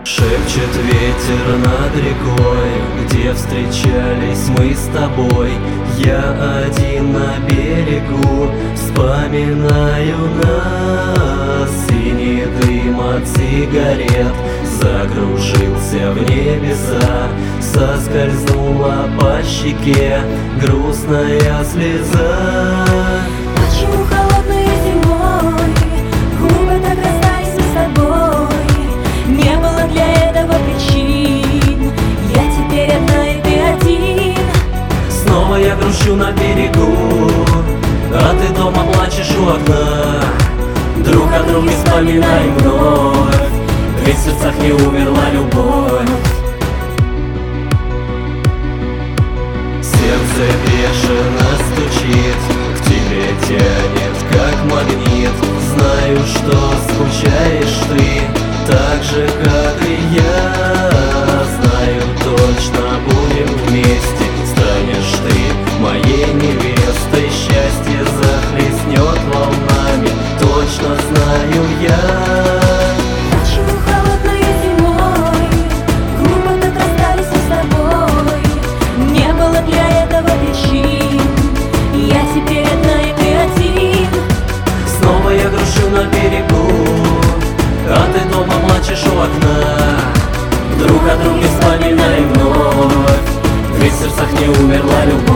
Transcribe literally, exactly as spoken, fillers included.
Шепчет ветер над рекой, где встречались мы с тобой. Я один на берегу, вспоминаю нас. Синий дым от сигарет закружился в небеса, соскользнула по щеке грустная слеза. Почему холодной зимой губы так расстались с тобой? Не было для этого причин. Я теперь одна и ты один. Снова я грущу на берегу, а ты дома плачешь у окна. Друг о друге вспоминаем вновь, ведь в сердцах не умерла любовь. Сердце бешено стучит, к тебе тянет как магнит. Знаю, что скучаешь ты так же, как и я. Знаю, точно будем вместе, станешь ты моей невестой. Счастье захлестнет волнами, точно знаю я. Почему холодной зимой губы так расстались с тобой? Не было для этого причин. Я теперь одна и ты один. Снова я грущу на берегу, а ты дома плачешь у окна. Друг о друге вспоминаем вновь, ведь в сердцах не умерла любовь.